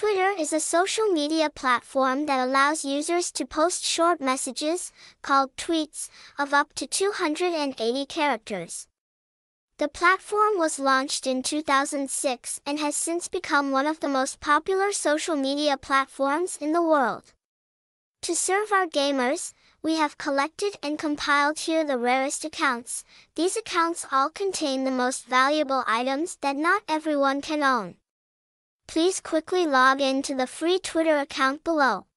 Twitter is a social media platform that allows users to post short messages, called tweets, of up to 280 characters. The platform was launched in 2006 and has since become one of the most popular social media platforms in the world. To serve our gamers, we have collected and compiled here the rarest accounts. These accounts all contain the most valuable items that not everyone can own. Please quickly log in to the free Twitter account below.